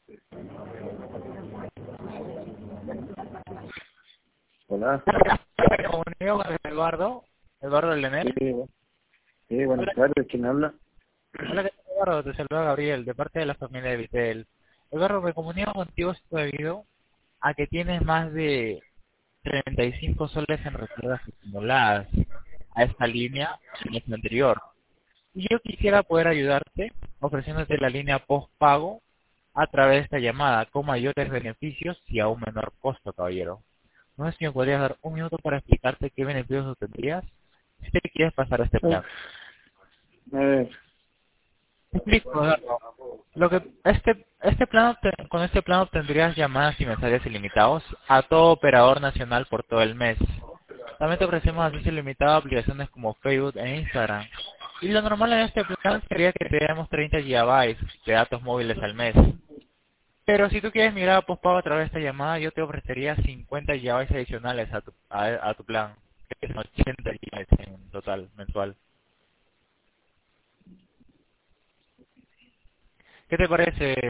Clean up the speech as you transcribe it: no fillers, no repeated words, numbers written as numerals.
Hola. Me comunico con Eduardo Lener. Sí, buenas tardes, ¿quién habla? Hola, ¿qué tal, Eduardo? Te saluda Gabriel, de parte de la familia de Vitel. Eduardo, me comunico contigo debido a que tienes más de 35 soles en reservas acumuladas a esta línea en el anterior. Y yo quisiera poder ayudarte ofreciéndote la línea postpago a través de esta llamada con mayores beneficios y a un menor costo, caballero. No sé si me podrías dar un minuto para explicarte qué beneficios obtendrías si te quieres pasar a este plan. A ver, Te explico, Eduardo. Con este plan obtendrías llamadas y mensajes ilimitados a todo operador nacional por todo el mes. También te ofrecemos acceso ilimitado a aplicaciones como Facebook e Instagram. Y lo normal en este plan sería que te demos 30 GB de datos móviles al mes. Pero si tú quieres migrar a postpago a través de esta llamada, yo te ofrecería 50 GB adicionales a tu plan, que son 80 GB en total mensual. ¿Qué te parece?